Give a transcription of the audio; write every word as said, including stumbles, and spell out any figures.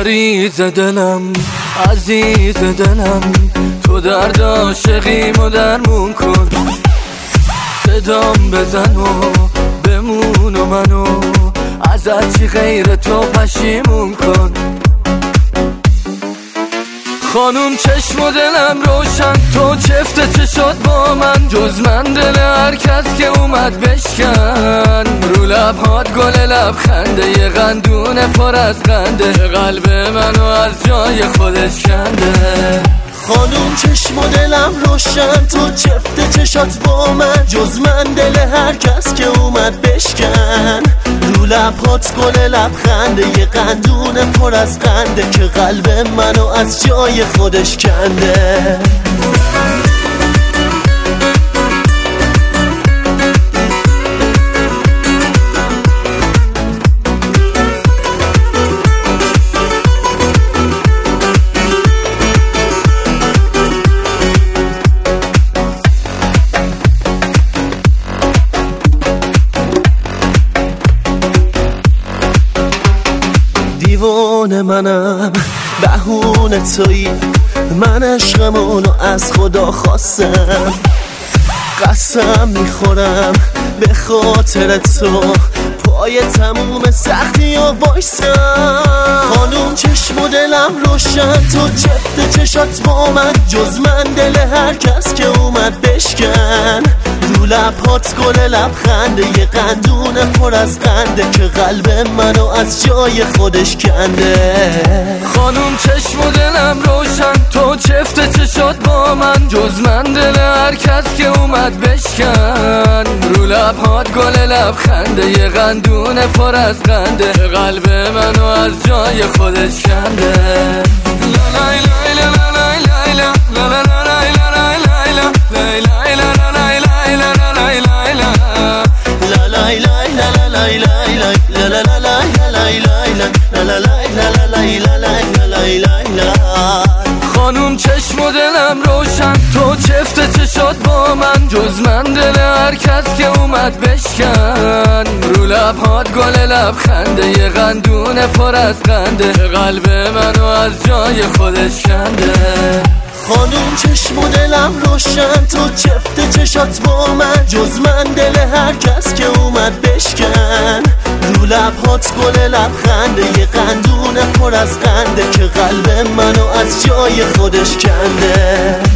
مریض دلم، عزیز دلم، تو درد عاشقیمو درمون کن. صدام بزن و بمون و منو از هرچی غیر تو پشیمون کن. خانوم چشم و دلم روشن، تو چفت چه شد با من، جز من دل هر کس که اومد بشکن. رو لبهات گل لبخنده، یه قندون پر از قنده، قلب منو از جای خودش کنده. خانوم چشم و دلم روشن، تو چفت چشات با من، جز من دل هر کس که اومد بشکن. رو لبهات گل لبخنده، یه قندون پر از قنده، که قلب منو از جای خودش کنده. دیوانه منم، بهونه تویی، من عشقمونو از خدا خواستم. قسم میخورم به خاطر تو پای تموم سختی و بایستم. خانوم چشم و دلم روشن، تو چفت چشات با من، جز من دل هر کس که اومد بشکن. رو لبهات گل لبخنده، یه قندون پر از قنده، که قلب منو از جای خودش کنده. خانوم چشم و دلم روشن، تو چفت چشات با من، جز من دل هر کس که اومد بشکن. رو لبهات گل لبخنده، یه قندون پر از قنده، قلب منو از جای خودش کنده. لا لا لا لا لا لا لا لا خانوم چشم و دلم روشن، تو چفت چشات با من، جز من دل هر کس که اومد بشکن. رو لبهات گل لبخنده، یه قندون پر از قنده، قلب منو از جای خودش کنده. خانوم چشم و دلم روشن، تو چفت چشات با من، جز من دل هر کس که اومد بشکن. رو لبهات گل لبخنده، یه قندون پر از قنده، که قلب منو از جای خودش کنده.